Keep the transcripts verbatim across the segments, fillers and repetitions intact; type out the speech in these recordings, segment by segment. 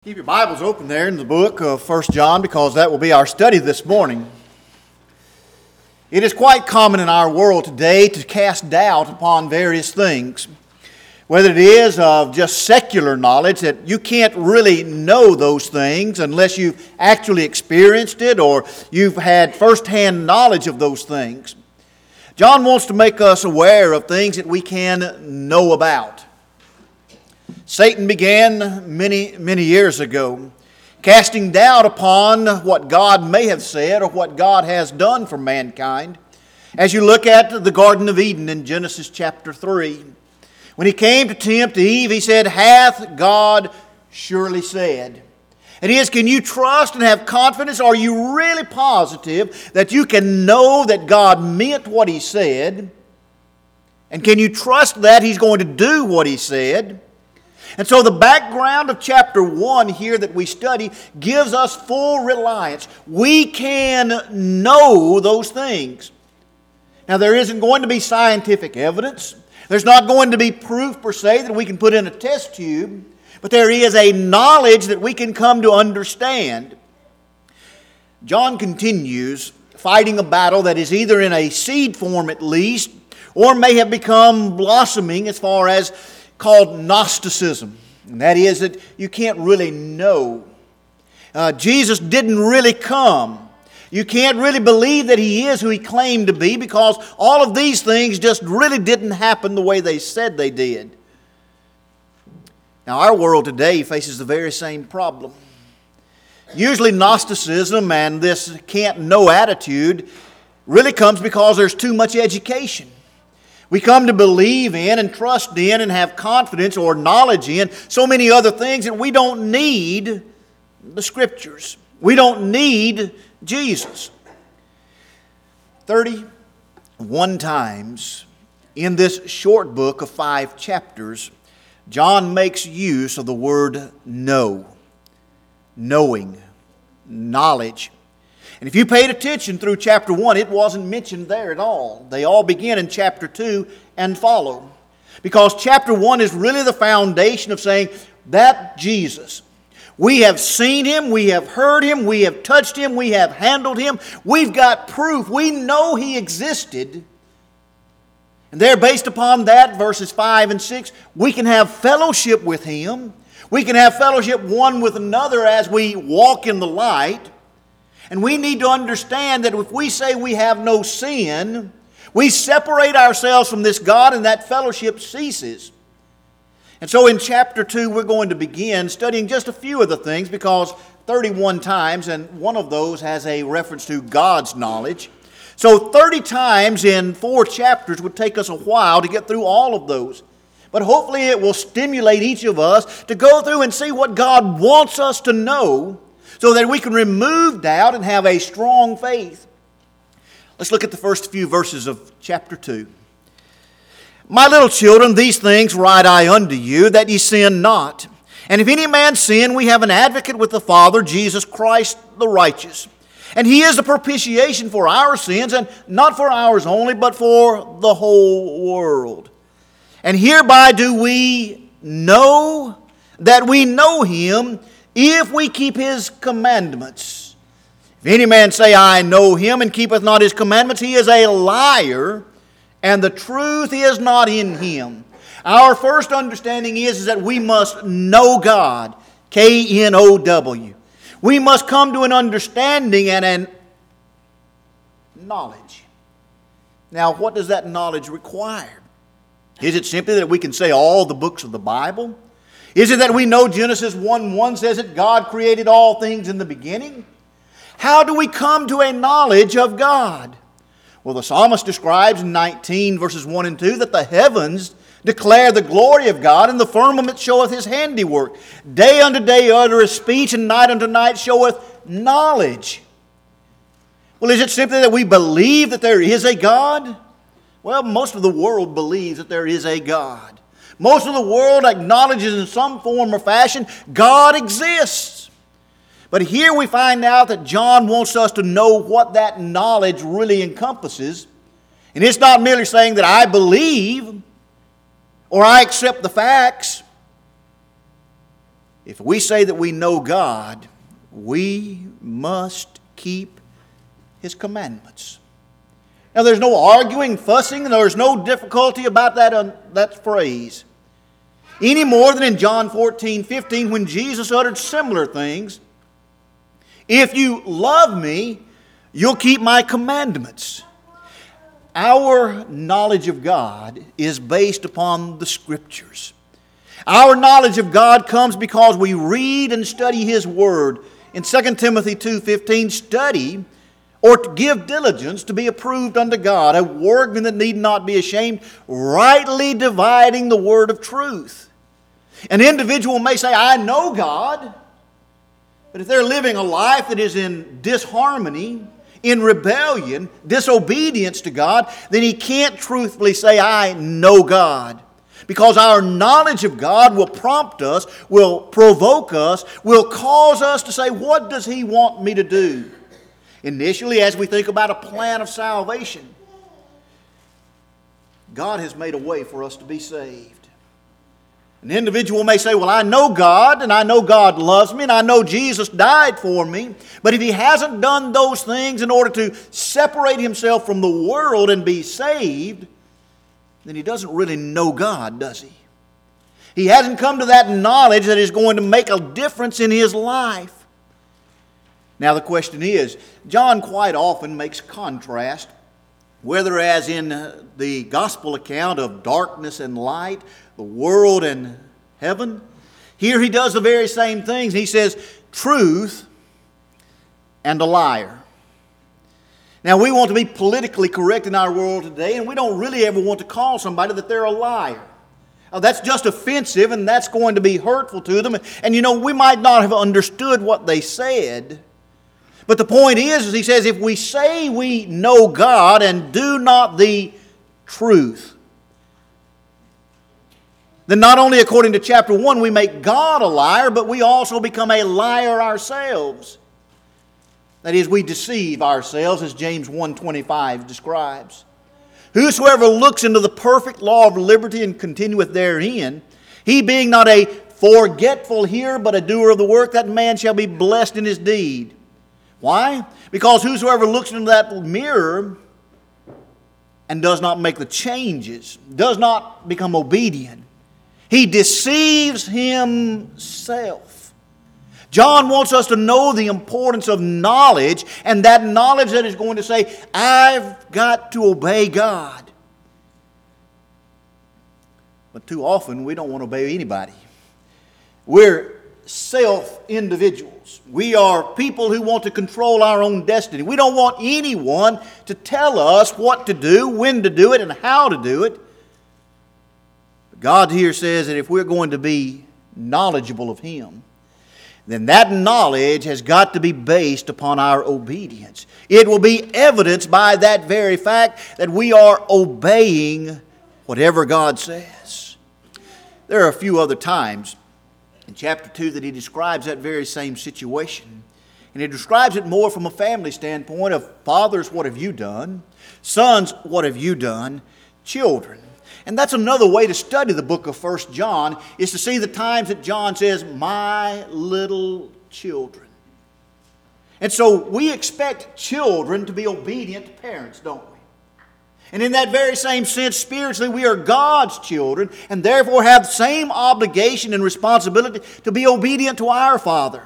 Keep your Bibles open there in the book of First John, because that will be our study this morning. It is quite common in our world today to cast doubt upon various things. Whether it is of just secular knowledge, that you can't really know those things unless you've actually experienced it or you've had firsthand knowledge of those things. John wants to make us aware of things that we can know about. Satan began many, many years ago, casting doubt upon what God may have said or what God has done for mankind. As you look at the Garden of Eden in Genesis chapter three, when he came to tempt Eve, he said, "Hath God surely said?" It is, can you trust and have confidence? Are you really positive that you can know that God meant what He said? And can you trust that He's going to do what He said? And so the background of chapter one here that we study gives us full reliance. We can know those things. Now, there isn't going to be scientific evidence. There's not going to be proof per se that we can put in a test tube. But there is a knowledge that we can come to understand. John continues fighting a battle that is either in a seed form at least, or may have become blossoming as far as called Gnosticism. And that is that you can't really know. Uh, Jesus didn't really come. You can't really believe that He is who He claimed to be, because all of these things just really didn't happen the way they said they did. Now, our world today faces the very same problem. Usually Gnosticism and this can't know attitude really comes because there's too much education. We come to believe in and trust in and have confidence or knowledge in so many other things that we don't need the Scriptures. We don't need Jesus. thirty-one times in this short book of five chapters, John makes use of the word know, knowing, knowledge. And if you paid attention through chapter one, it wasn't mentioned there at all. They all begin in chapter two and follow. Because chapter one is really the foundation of saying that Jesus, we have seen Him, we have heard Him, we have touched Him, we have handled Him. We've got proof. We know He existed. And there, based upon that, verses five and six, we can have fellowship with Him. We can have fellowship one with another as we walk in the light. And we need to understand that if we say we have no sin, we separate ourselves from this God and that fellowship ceases. And so in chapter two, we're going to begin studying just a few of the things, because thirty-one times, and one of those has a reference to God's knowledge. So thirty times in four chapters would take us a while to get through all of those. But hopefully it will stimulate each of us to go through and see what God wants us to know, so that we can remove doubt and have a strong faith. Let's look at the first few verses of chapter two. "My little children, these things write I unto you, that ye sin not. And if any man sin, we have an advocate with the Father, Jesus Christ the righteous. And He is the propitiation for our sins, and not for ours only, but for the whole world. And hereby do we know that we know Him, if we keep His commandments. If any man say, I know Him, and keepeth not His commandments, he is a liar, and the truth is not in him." Our first understanding is, is that we must know God. K N O W. We must come to an understanding and an knowledge. Now, what does that knowledge require? Is it simply that we can say all the books of the Bible? Is it that we know Genesis one one says that God created all things in the beginning? How do we come to a knowledge of God? Well, the psalmist describes in nineteen verses one and two that the heavens declare the glory of God, and the firmament showeth His handiwork. Day unto day uttereth speech, and night unto night showeth knowledge. Well, is it simply that we believe that there is a God? Well, most of the world believes that there is a God. Most of the world acknowledges in some form or fashion God exists. But here we find out that John wants us to know what that knowledge really encompasses. And it's not merely saying that I believe or I accept the facts. if we say that we know God, we must keep His commandments. Now there's no arguing, fussing, and there's no difficulty about that, uh, that phrase. Any more than in John fourteen fifteen when Jesus uttered similar things. If you love me, you'll keep my commandments. Our knowledge of God is based upon the Scriptures. Our knowledge of God comes because we read and study His Word. In Second Timothy two fifteen, study or to give diligence to be approved unto God, a workman that need not be ashamed, rightly dividing the word of truth. An individual may say, I know God, but if they're living a life that is in disharmony, in rebellion, disobedience to God, then he can't truthfully say, I know God. Because our knowledge of God will prompt us, will provoke us, will cause us to say, what does He want me to do? Initially, as we think about a plan of salvation, God has made a way for us to be saved. An individual may say, well, I know God, and I know God loves me, and I know Jesus died for me. But if he hasn't done those things in order to separate himself from the world and be saved, then he doesn't really know God, does he? He hasn't come to that knowledge that is going to make a difference in his life. Now the question is, John quite often makes contrast, whether as in the gospel account of darkness and light, the world and heaven. Here he does the very same things. He says, truth and a liar. Now we want to be politically correct in our world today, and we don't really ever want to call somebody that they're a liar. Now, that's just offensive, and that's going to be hurtful to them. And you know, we might not have understood what they said. But the point is, is he says, if we say we know God and do not the truth, then not only according to chapter one we make God a liar, but we also become a liar ourselves. That is, we deceive ourselves, as James one twenty-five describes. Whosoever looks into the perfect law of liberty and continueth therein, he being not a forgetful hearer, but a doer of the work, that man shall be blessed in his deed. Why? Because whosoever looks into that mirror and does not make the changes, does not become obedient, he deceives himself. John wants us to know the importance of knowledge, and that knowledge that is going to say, I've got to obey God. But too often we don't want to obey anybody. We're self-individuals. We are people who want to control our own destiny. We don't want anyone to tell us what to do, when to do it, and how to do it. But God here says that if we're going to be knowledgeable of Him, then that knowledge has got to be based upon our obedience. It will be evidenced by that very fact that we are obeying whatever God says. There are a few other times in chapter two that he describes that very same situation. And he describes it more from a family standpoint of fathers, what have you done? Sons, what have you done? Children. And that's another way to study the book of First John, is to see the times that John says, my little children. And so we expect children to be obedient to parents, don't we? And in that very same sense, spiritually, we are God's children and therefore have the same obligation and responsibility to be obedient to our Father.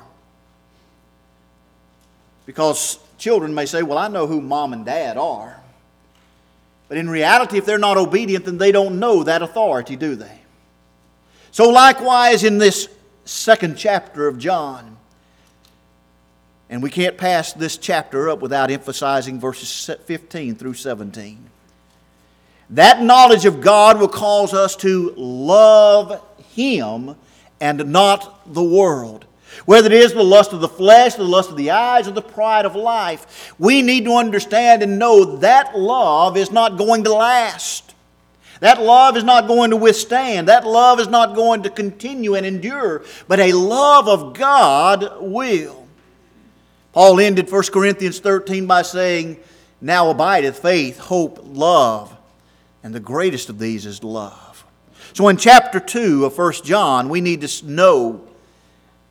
Because children may say, well, I know who mom and dad are. But in reality, if they're not obedient, then they don't know that authority, do they? So likewise in this second chapter of John, and we can't pass this chapter up without emphasizing verses fifteen through seventeen. That knowledge of God will cause us to love Him and not the world. Whether it is the lust of the flesh, the lust of the eyes, or the pride of life, we need to understand and know that love is not going to last. That love is not going to withstand. That love is not going to continue and endure. But a love of God will. Paul ended First Corinthians thirteen by saying, now abideth faith, hope, love, and the greatest of these is love. So in chapter two of First John, we need to know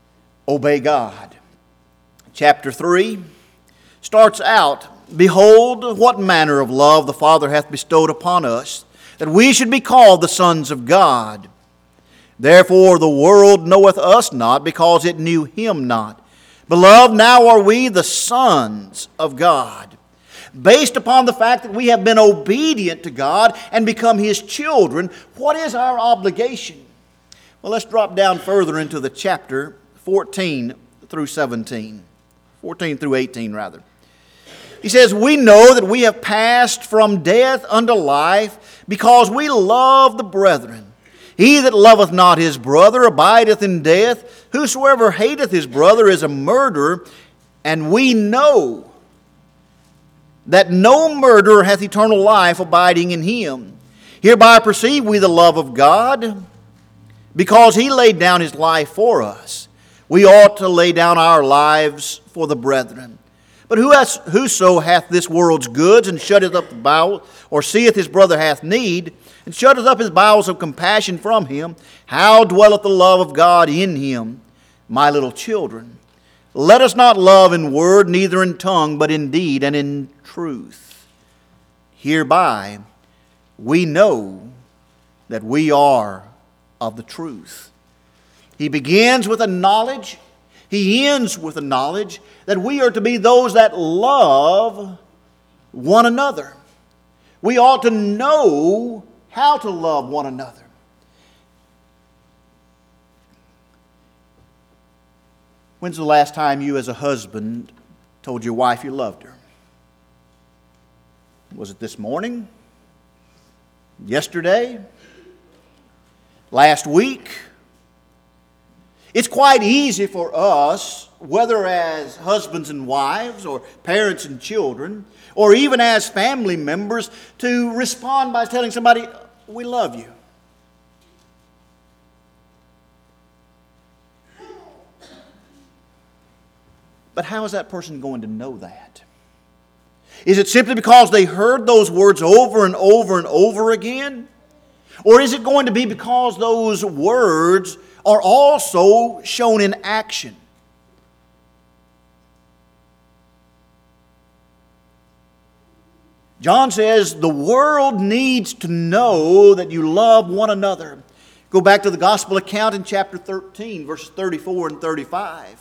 obey God. Chapter three starts out, "Behold, what manner of love the Father hath bestowed upon us, that we should be called the sons of God. Therefore the world knoweth us not, because it knew Him not. Beloved, now are we the sons of God." Based upon the fact that we have been obedient to God and become His children, what is our obligation? Well, let's drop down further into the chapter fourteen through seventeen. fourteen through eighteen, rather. He says, "We know that we have passed from death unto life, because we love the brethren. He that loveth not his brother abideth in death. Whosoever hateth his brother is a murderer. And we know that no murderer hath eternal life abiding in him. Hereby perceive we the love of God, because He laid down His life for us. We ought to lay down our lives for the brethren. But who has, whoso hath this world's goods, and shutteth up the bowels, or seeth his brother hath need, and shutteth up his bowels of compassion from him, how dwelleth the love of God in him? My little children, let us not love in word, neither in tongue, but in deed and in truth. Hereby we know that we are of the truth." He begins with a knowledge. He ends with a knowledge that we are to be those that love one another. We ought to know how to love one another. When's the last time you as a husband told your wife you loved her? Was it this morning? Yesterday? Last week? It's quite easy for us, whether as husbands and wives, or parents and children, or even as family members, to respond by telling somebody, "We love you." But how is that person going to know that? Is it simply because they heard those words over and over and over again? Or is it going to be because those words are also shown in action? John says the world needs to know that you love one another. Go back to the gospel account in chapter thirteen, verses thirty-four and thirty-five.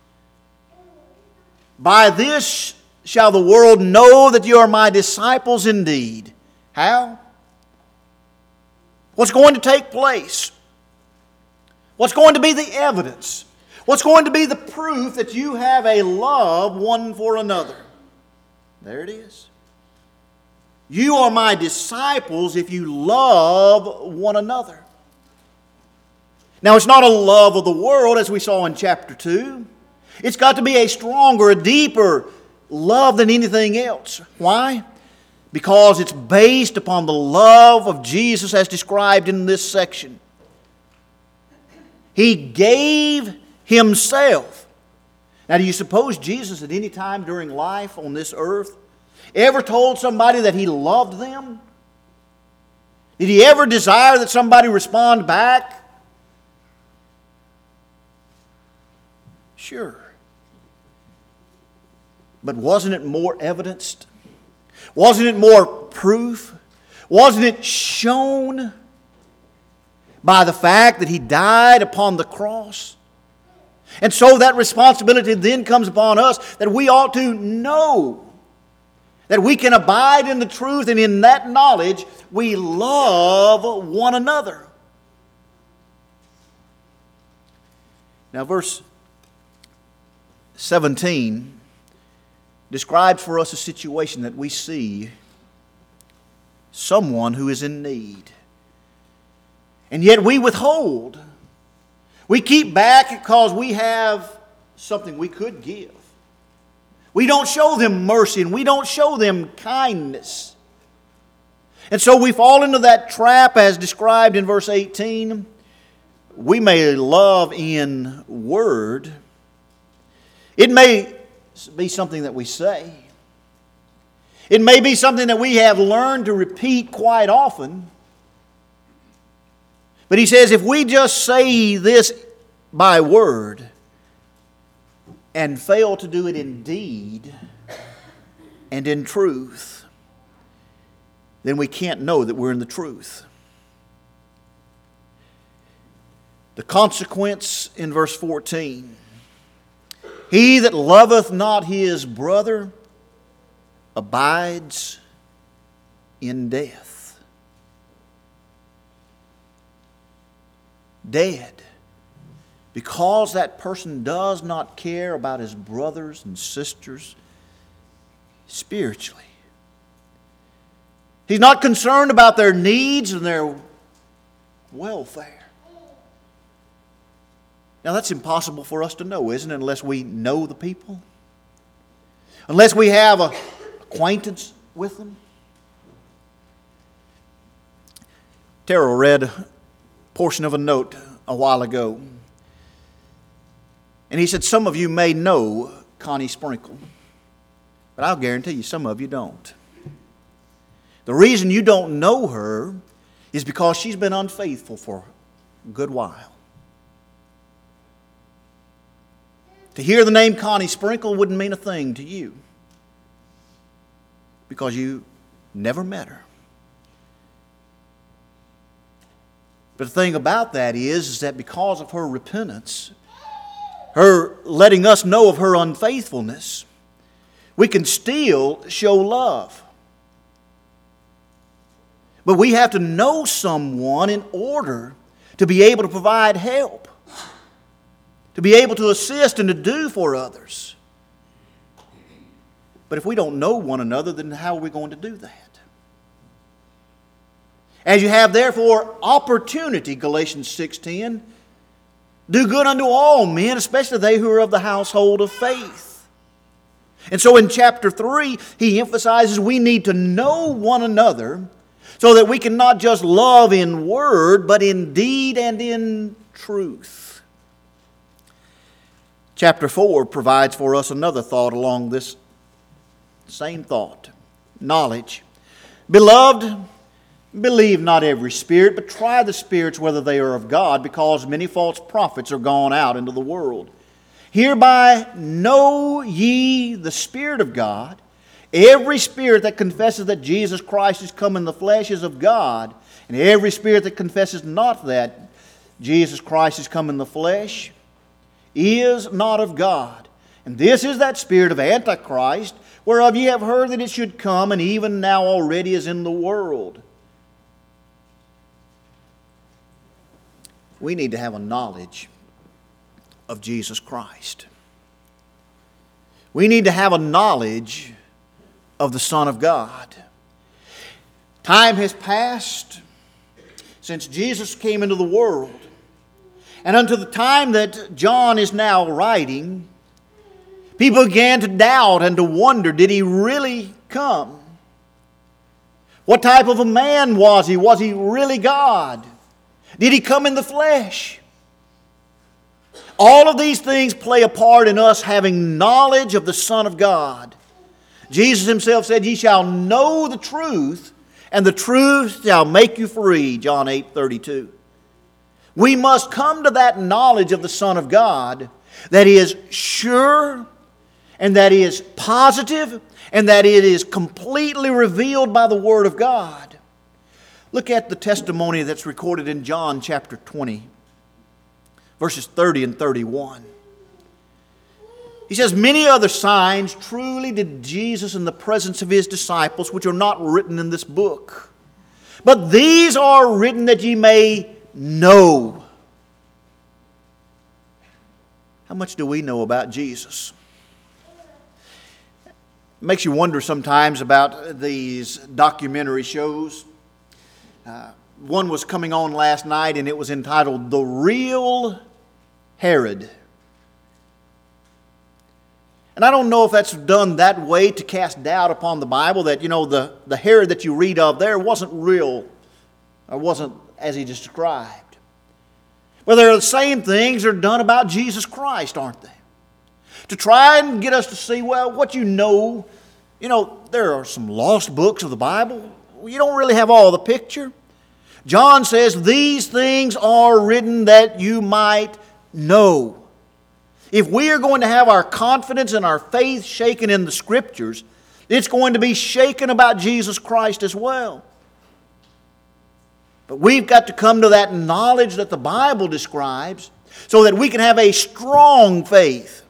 "By this shall the world know that you are my disciples indeed." How? What's going to take place? What's going to be the evidence? What's going to be the proof that you have a love one for another? There it is. You are my disciples if you love one another. Now, it's not a love of the world as we saw in chapter two. It's got to be a stronger, a deeper love than anything else. Why? Because it's based upon the love of Jesus as described in this section. He gave Himself. Now, do you suppose Jesus at any time during life on this earth ever told somebody that He loved them? Did He ever desire that somebody respond back? Sure. But wasn't it more evidenced? Wasn't it more proof? Wasn't it shown by the fact that He died upon the cross? And so that responsibility then comes upon us that we ought to know that we can abide in the truth, and in that knowledge we love one another. Now verse seventeen describes for us a situation that we see someone who is in need. And yet we withhold. We keep back because we have something we could give. We don't show them mercy and we don't show them kindness. And so we fall into that trap as described in verse eighteen. We may love in word. It may be something that we say. It may be something that we have learned to repeat quite often. But he says if we just say this by word, and fail to do it in deed and in truth, then we can't know that we're in the truth. The consequence in verse fourteen, he that loveth not his brother abides in death. Dead. Because that person does not care about his brothers and sisters spiritually. He's not concerned about their needs and their welfare. Now that's impossible for us to know, isn't it, unless we know the people? Unless we have an acquaintance with them? Terrell read a portion of a note a while ago. And he said, some of you may know Connie Sprinkle, but I'll guarantee you some of you don't. The reason you don't know her is because she's been unfaithful for a good while. To hear the name Connie Sprinkle wouldn't mean a thing to you because you never met her. But the thing about that is, is that because of her repentance, her letting us know of her unfaithfulness, we can still show love. But we have to know someone in order to be able to provide help, to be able to assist and to do for others. But if we don't know one another, then how are we going to do that? As you have therefore opportunity, Galatians six ten, do good unto all men, especially they who are of the household of faith. And so in chapter three, he emphasizes we need to know one another so that we can not just love in word, but in deed and in truth. Chapter four provides for us another thought along this same thought. Knowledge. Beloved, believe not every spirit, but try the spirits whether they are of God, because many false prophets are gone out into the world. Hereby know ye the Spirit of God. Every spirit that confesses that Jesus Christ is come in the flesh is of God, and every spirit that confesses not that Jesus Christ is come in the flesh is not of God. And this is that spirit of Antichrist, whereof ye have heard that it should come, and even now already is in the world. We need to have a knowledge of Jesus Christ. We need to have a knowledge of the Son of God. Time has passed since Jesus came into the world. And unto the time that John is now writing, people began to doubt and to wonder, did he really come? What type of a man was he? Was he really God? Did he come in the flesh? All of these things play a part in us having knowledge of the Son of God. Jesus himself said, ye shall know the truth, and the truth shall make you free, John eight thirty-two. We must come to that knowledge of the Son of God that is sure, and that is positive, and that it is completely revealed by the Word of God. Look at the testimony that's recorded in John chapter twenty, verses thirty and thirty-one. He says, many other signs truly did Jesus in the presence of his disciples, which are not written in this book. But these are written that ye may know. How much do we know about Jesus? It makes you wonder sometimes about these documentary shows. Uh, one was coming on last night, and it was entitled The Real Herod. And I don't know if that's done that way to cast doubt upon the Bible, that, you know, the, the Herod that you read of there wasn't real, or wasn't as he described. But they're the same things that are done about Jesus Christ, aren't they? To try and get us to see, well, what you know, you know, there are some lost books of the Bible. You don't really have all the picture. John says, these things are written that you might know. If we are going to have our confidence and our faith shaken in the Scriptures, it's going to be shaken about Jesus Christ as well. But we've got to come to that knowledge that the Bible describes so that we can have a strong faith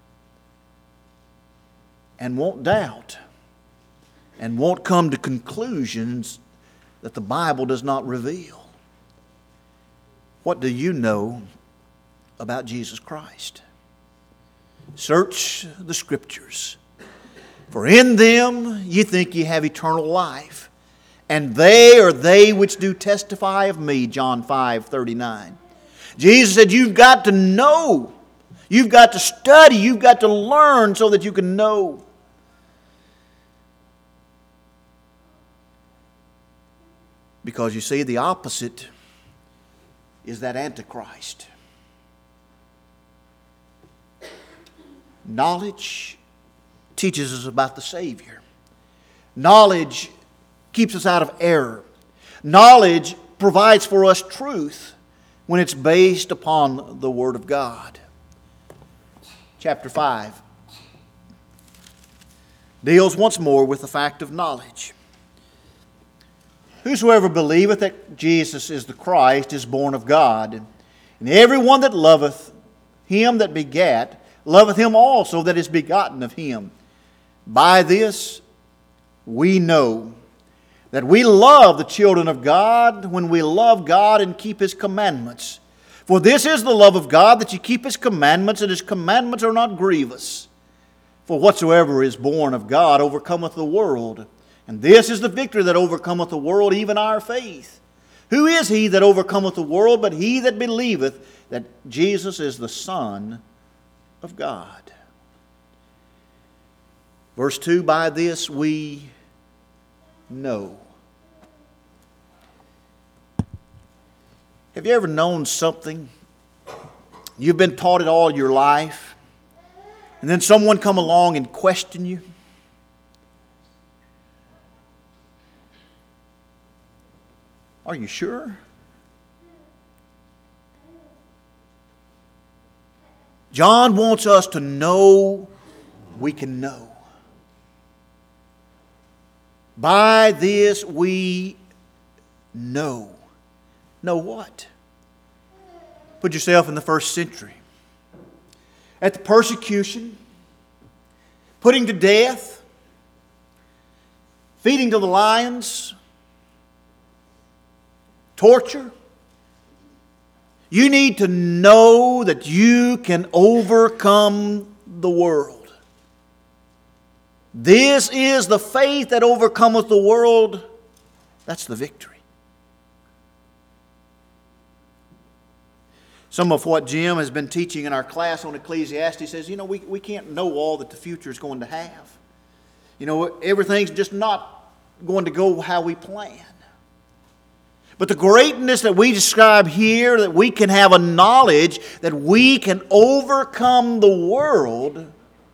and won't doubt and won't come to conclusions that the Bible does not reveal. What do you know about Jesus Christ? Search the Scriptures, for in them ye think ye have eternal life, and they are they which do testify of me, John five thirty-nine. Jesus said you've got to know. You've got to study. You've got to learn so that you can know. Because you see, the opposite is that Antichrist. Knowledge teaches us about the Savior. Knowledge keeps us out of error. Knowledge provides for us truth when it's based upon the Word of God. Chapter five deals once more with the fact of knowledge. Whosoever believeth that Jesus is the Christ is born of God, and every one that loveth him that begat loveth him also that is begotten of him. By this we know that we love the children of God when we love God and keep His commandments. For this is the love of God, that ye keep His commandments, and His commandments are not grievous. For whatsoever is born of God overcometh the world. And this is the victory that overcometh the world, even our faith. Who is he that overcometh the world but he that believeth that Jesus is the Son of God? Verse two, by this we know. Have you ever known something? You've been taught it all your life, and then someone come along and question you? Are you sure? John wants us to know we can know. By this we know. Know what? Put yourself in the first century. At the persecution, putting to death, feeding to the lions, torture. You need to know that you can overcome the world. This is the faith that overcometh the world. That's the victory. Some of what Jim has been teaching in our class on Ecclesiastes says, you know, we, we can't know all that the future is going to have. You know, everything's just not going to go how we plan. But the greatness that we describe here, that we can have a knowledge that we can overcome the world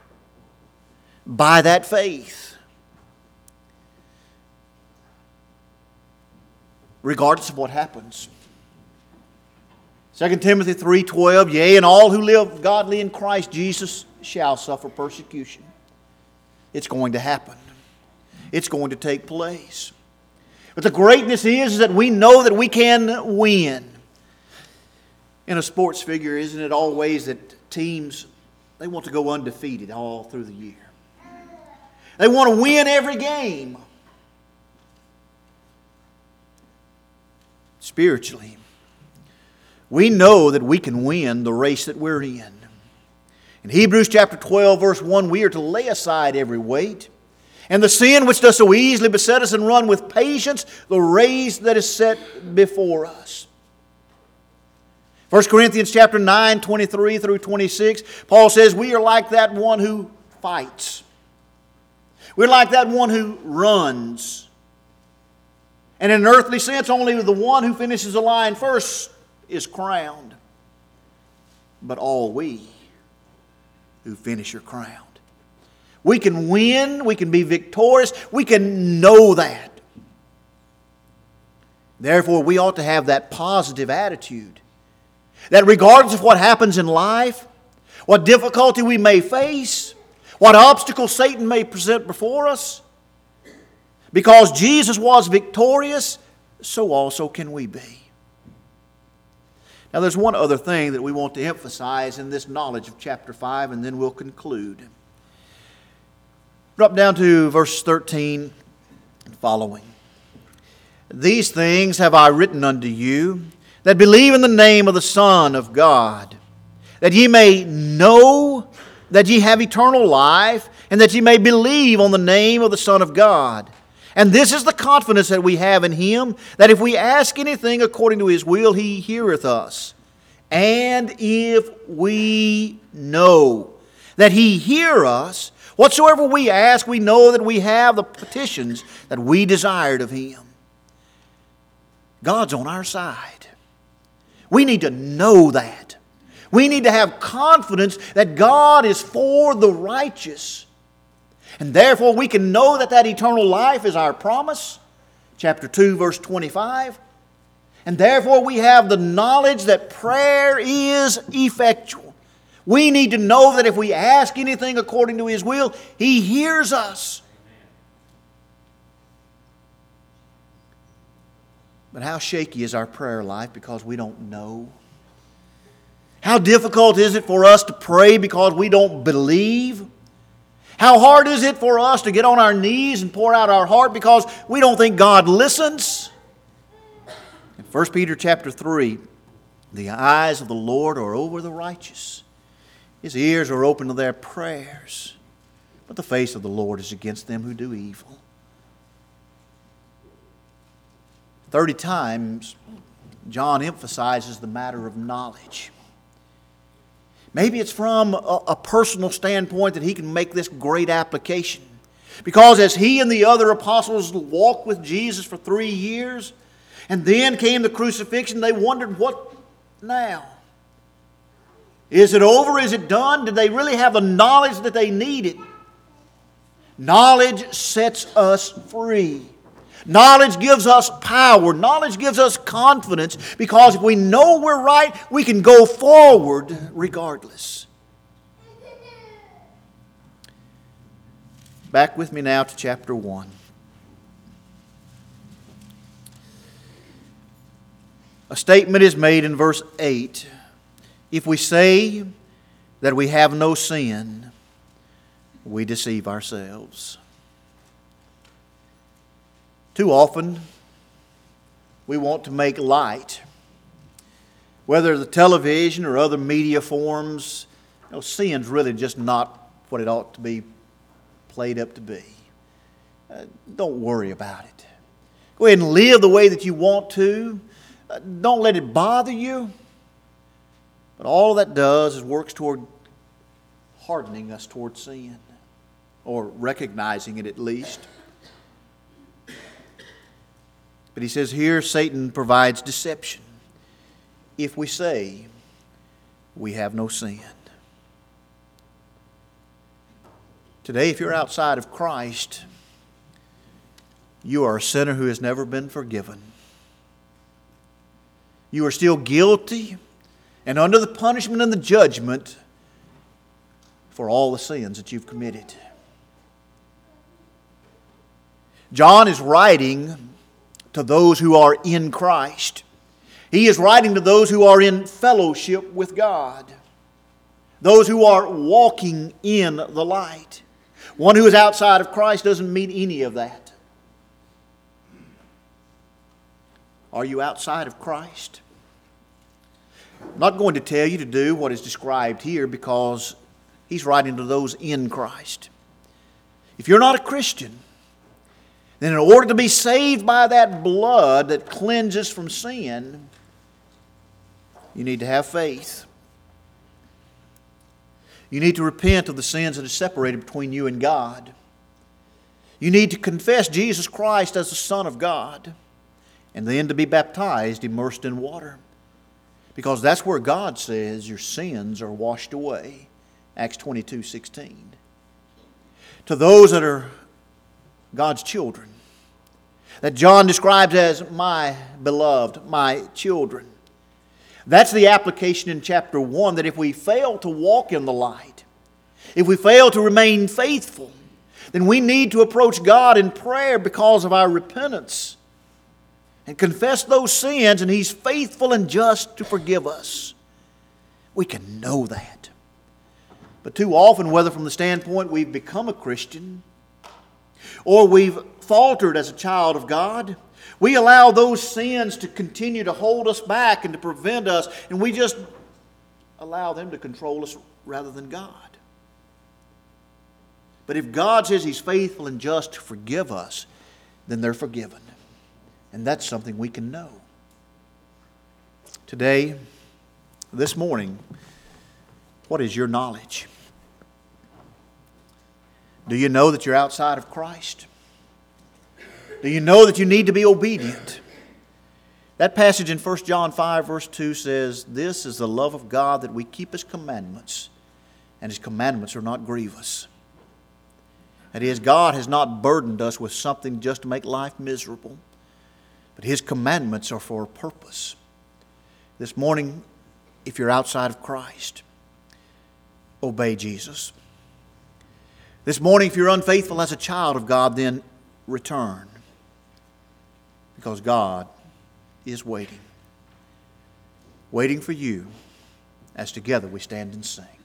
by that faith. Regardless of what happens. Second Timothy three twelve, yea, and all who live godly in Christ Jesus shall suffer persecution. It's going to happen. It's going to take place. But the greatness is that we know that we can win. In a sports figure, isn't it always that teams, they want to go undefeated all through the year. They want to win every game. Spiritually, we know that we can win the race that we're in. In Hebrews chapter twelve, verse one, we are to lay aside every weight and the sin which does so easily beset us, and run with patience the race that is set before us. First Corinthians chapter nine, twenty-three through twenty-six, Paul says we are like that one who fights. We're like that one who runs. And in an earthly sense, only the one who finishes the line first is crowned. But all we who finish are crowned. We can win. We can be victorious. We can know that. Therefore, we ought to have that positive attitude. That regardless of what happens in life, what difficulty we may face, what obstacles Satan may present before us. Because Jesus was victorious, so also can we be. Now there's one other thing that we want to emphasize in this knowledge of chapter five, and then we'll conclude. Drop down to verse thirteen and following. These things have I written unto you, that believe in the name of the Son of God, that ye may know that ye have eternal life, and that ye may believe on the name of the Son of God. And this is the confidence that we have in Him, that if we ask anything according to His will, He heareth us. And if we know that He hear us, whatsoever we ask, we know that we have the petitions that we desired of Him. God's on our side. We need to know that. We need to have confidence that God is for the righteous. And therefore we can know that that eternal life is our promise. Chapter two, verse twenty-five. And therefore we have the knowledge that prayer is effectual. We need to know that if we ask anything according to His will, He hears us. But how shaky is our prayer life because we don't know? How difficult is it for us to pray because we don't believe? How hard is it for us to get on our knees and pour out our heart because we don't think God listens? In First Peter chapter three, the eyes of the Lord are over the righteous. His ears are open to their prayers. But the face of the Lord is against them who do evil. Thirty times, John emphasizes the matter of knowledge. Maybe it's from a, a personal standpoint that he can make this great application. Because as he and the other apostles walked with Jesus for three years, and then came the crucifixion, they wondered, what now? Is it over? Is it done? Did they really have the knowledge that they needed? Knowledge sets us free. Knowledge gives us power. Knowledge gives us confidence, because if we know we're right, we can go forward regardless. Back with me now to chapter one. A statement is made in verse eight. If we say that we have no sin, we deceive ourselves. Too often, we want to make light, whether the television or other media forms, you know, sin's really just not what it ought to be played up to be. Uh, don't worry about it. Go ahead and live the way that you want to. Uh, don't let it bother you. But all that does is works toward hardening us toward sin, or recognizing it at least. But he says here, Satan provides deception if we say we have no sin. Today, if you're outside of Christ, you are a sinner who has never been forgiven. You are still guilty and under the punishment and the judgment for all the sins that you've committed. John is writing to those who are in Christ. He is writing to those who are in fellowship with God. Those who are walking in the light. One who is outside of Christ doesn't mean any of that. Are you outside of Christ? I'm not going to tell you to do what is described here, because he's writing to those in Christ. If you're not a Christian, then in order to be saved by that blood that cleanses from sin, you need to have faith. You need to repent of the sins that are separated between you and God. You need to confess Jesus Christ as the Son of God, and then to be baptized, immersed in water. Because that's where God says your sins are washed away. Acts twenty-two sixteen. To those that are God's children, that John describes as my beloved, my children, That's the application in chapter one, that if we fail to walk in the light, if we fail to remain faithful, then we need to approach God in prayer because of our repentance and confess those sins, and He's faithful and just to forgive us. We can know that. But too often, whether from the standpoint we've become a Christian or we've faltered as a child of God, we allow those sins to continue to hold us back and to prevent us, and we just allow them to control us rather than God. But if God says He's faithful and just to forgive us, then they're forgiven. And that's something we can know. Today, this morning, what is your knowledge? Do you know that you're outside of Christ? Do you know that you need to be obedient? That passage in First John five verse two says, "This is the love of God, that we keep His commandments, and His commandments are not grievous." That is, God has not burdened us with something just to make life miserable, but His commandments are for a purpose. This morning, if you're outside of Christ, obey Jesus. This morning, if you're unfaithful as a child of God, then return. Because God is waiting. Waiting for you as together we stand and sing.